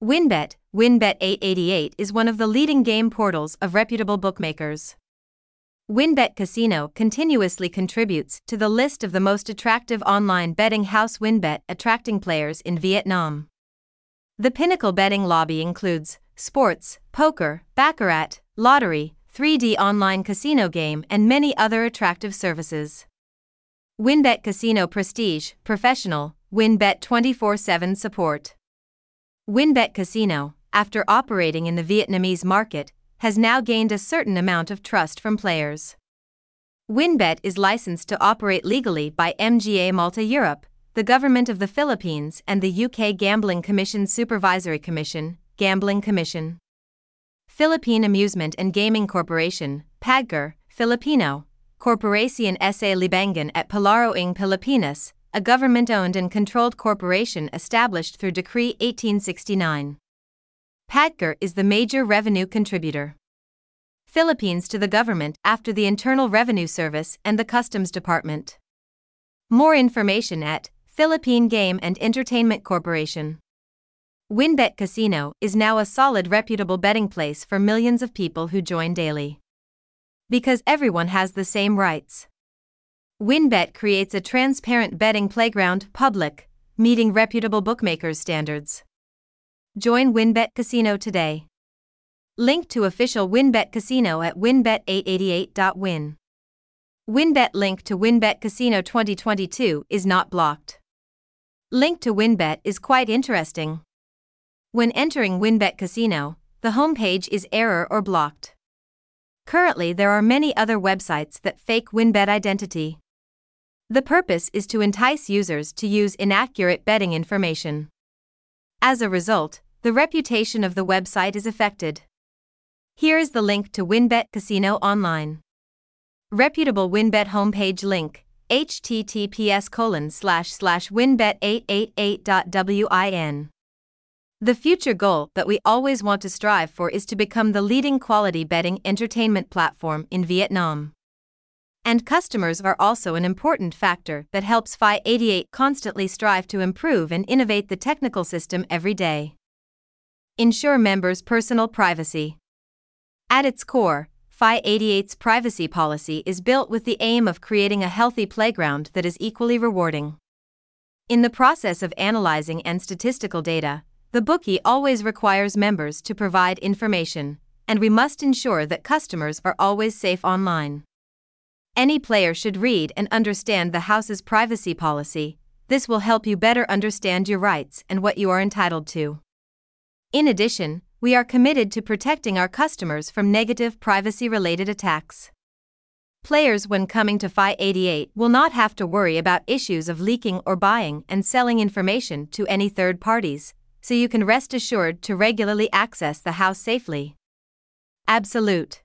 WynnBET 888 is one of the leading game portals of reputable bookmakers. WynnBET Casino continuously contributes to the list of the most attractive online betting house. WynnBET attracting players in Vietnam. The pinnacle betting lobby includes sports, poker, baccarat, lottery, 3D online casino game, and many other attractive services. WynnBET Casino Prestige, Professional, WynnBET 24/7 support. WynnBET Casino, after operating in the Vietnamese market, has now gained a certain amount of trust from players. WynnBET is licensed to operate legally by MGA Malta Europe, the government of the Philippines, and the UK Gambling Commission Supervisory Commission, Gambling Commission. Philippine Amusement and Gaming Corporation, PAGCOR, Filipino, Corporación sa Libangan at Palaro ng Pilipinas, a government-owned and controlled corporation established through Decree 1869. PAGCOR is the major revenue contributor. Philippines to the government after the Internal Revenue Service and the Customs Department. More information at Philippine Game and Entertainment Corporation. WynnBET Casino is now a solid, reputable betting place for millions of people who join daily. Because everyone has the same rights. WynnBET creates a transparent betting playground, public, meeting reputable bookmakers' standards. Join WynnBET Casino today. Link to official WynnBET Casino at wynnbet888.win. WynnBET link to WynnBET Casino 2022 is not blocked. Link to WynnBET is quite interesting. When entering WynnBET Casino, the homepage is error or blocked. Currently, there are many other websites that fake WynnBET identity. The purpose is to entice users to use inaccurate betting information. As a result, the reputation of the website is affected. Here is the link to WynnBET Casino online. Reputable WynnBET homepage link, https://wynnbet888.win. The future goal that we always want to strive for is to become the leading quality betting entertainment platform in Vietnam. And customers are also an important factor that helps Phi 88 constantly strive to improve and innovate the technical system every day. Ensure members' personal privacy. At its core, Phi 88's privacy policy is built with the aim of creating a healthy playground that is equally rewarding. In the process of analyzing and statistical data, the bookie always requires members to provide information, and we must ensure that customers are always safe online. Any player should read and understand the house's privacy policy. This will help you better understand your rights and what you are entitled to. In addition, we are committed to protecting our customers from negative privacy-related attacks. Players, when coming to Phi 88, will not have to worry about issues of leaking or buying and selling information to any third parties, so you can rest assured to regularly access the house safely. Absolute.